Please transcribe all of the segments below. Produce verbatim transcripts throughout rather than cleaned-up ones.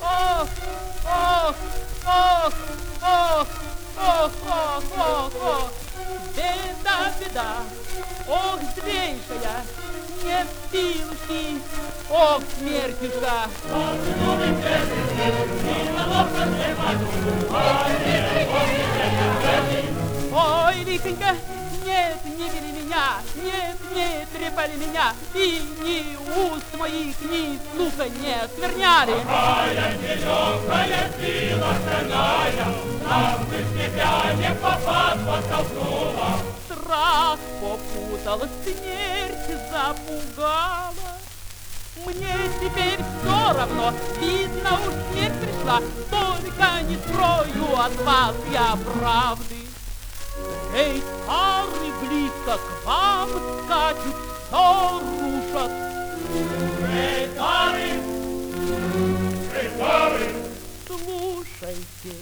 ох, ох, ох, ох, ох, ох, ох, ох. Беда, беда, ох, злейшая, нет силушки, ох, смертюшка. Ой, лихонько, нет, не бери меня, нет, не трепали меня, и ни уст моих, ни слуха не скверняли. Какая нелегкая сила стальная, нам бы тебя не попасть подтолкнула. Страх попутал, смерть запугала. Мне теперь все равно, видно, уж смерть пришла, только не скрою от вас я правды. Эй, стары, близко к вам скачут, все рушат. Эй, стары, эй, стары, слушайте.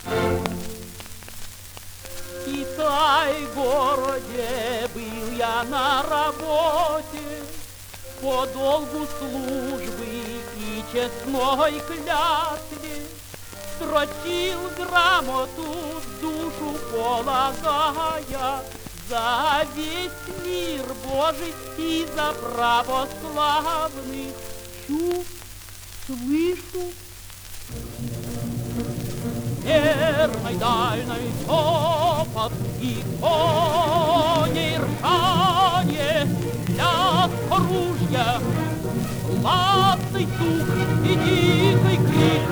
В Китай-городе был я на работе, по долгу службы и честной клятве строчил грамоту, душу полагая, за весь мир Божий и за православных. Чу, слышу, верной дальной топот и коней ржание, лязг оружия, ладный дух и дикий крик.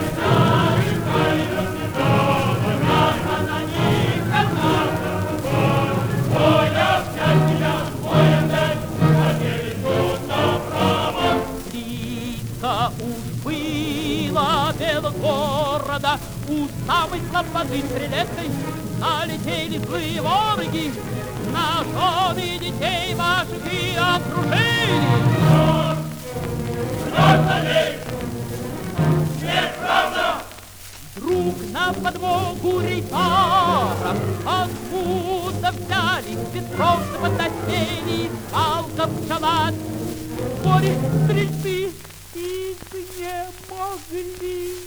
Близко уж было дело города, у самой слободы стрелецкой налетели злые вороги, на жены детей ваших и окружили. Вдруг на подмогу рейтара откуда взялись бесстрашно подносили палка пчела. Вскоре стрельцы изнемогли.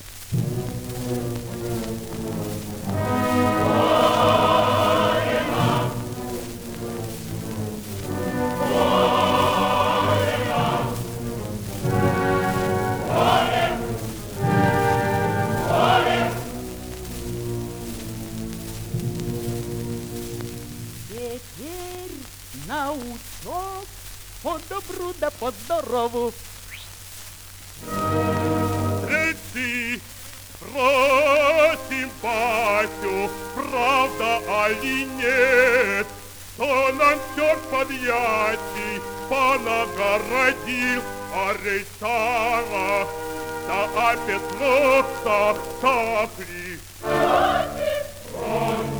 Теперь на учет по добру да по здорову. Стрельцы, просим батю, правда али нет, что нам черт подъятий понагородил, а рейтара да о Петровцах так ли? Против!